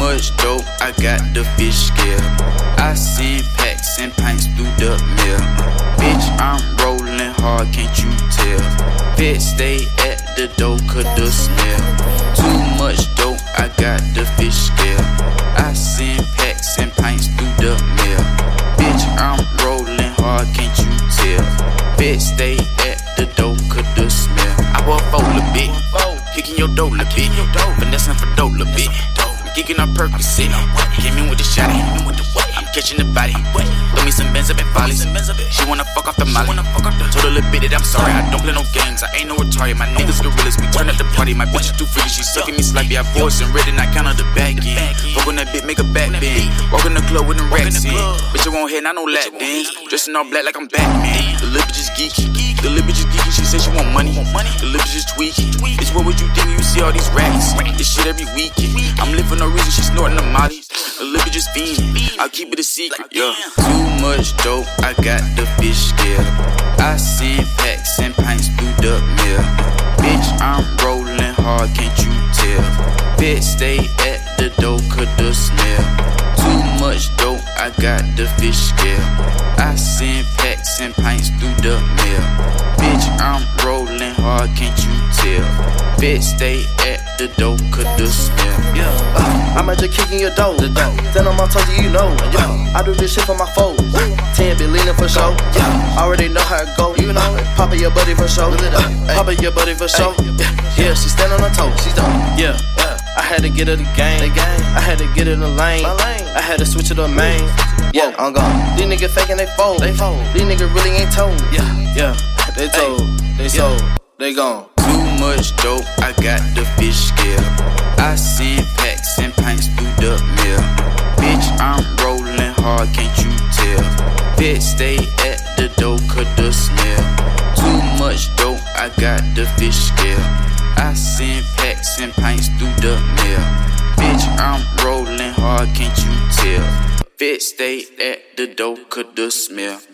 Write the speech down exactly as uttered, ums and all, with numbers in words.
much dope, I got the fish scale. I send packs and pints through the mail. Bitch, I'm rolling hard, can't you tell? Bitch, stay at the door, cut the smell. Too much dope, I got the fish scale. I send packs and pints through the mail. Bitch, I'm rolling hard, can't you tell? Bitch, stay at the door, cut the smell. I bought a fold a bit, kicking your dough a bit, finessing for dough a bit. Geeking on Percocet, came in with the shotty, I'm catching the body. Throw me some Benz up and follies. She wanna fuck off the molly. Told her little bitty that I'm sorry, I don't play no games. I ain't no retarded, my niggas gorillas. We turn up the party, my bitch is too freaky. She sucking me sloppy, I voice and red and I count on the back end. Fuck on that bit, make a back bend. Walk in the club with them racks in. Bitch, I won't hit, I no lap dance. Dressing all black like I'm Batman. The little bitch is geeky, the little bitch is geeky. She said she want money, the little bitch is tweaky. Bitch, what would you think you see all these racks? This shit every weekend. I'm living no reason, she snorting the molly. The little bitch is fiending, I'll keep it a secret. Yeah. Too much dope, I got the fish scale. I send packs and pints through the mail. Bitch, I'm rolling hard, can't you tell? Bitch, stay at the door, cut the smell. Too much dope, I got the fish scale. I send packs and pints through the mail. Bitch, I'm rolling hard, can't you tell? Bitch, stay at the door, cut the smell. Yeah, uh, I might just kick in your door. Uh, Stand on my toes, you know. Yeah, I do this shit for my foes. Ten be leaning for show. Yeah, already know how it go. You know, pop your buddy for show. Uh, pop your buddy for show. Yeah, she stand on her toes. She's done. Yeah, I had to get her the game. I had to get her the lane. I had to switch to the main. Yeah, I'm gone. These niggas faking they fold. They fold. These niggas really ain't told. Yeah, yeah, they told. They sold. They gone. Too much dope, I got the fish scale. I send packs and pints through the mail. Bitch, I'm rolling hard, can't you tell? Bitch, stay at the door, cut the smell. Too much dope, I got the fish scale. I send packs and pints through the mail. Bitch, I'm rolling hard, can't you tell? Bitch, stay at the door, cut the smell.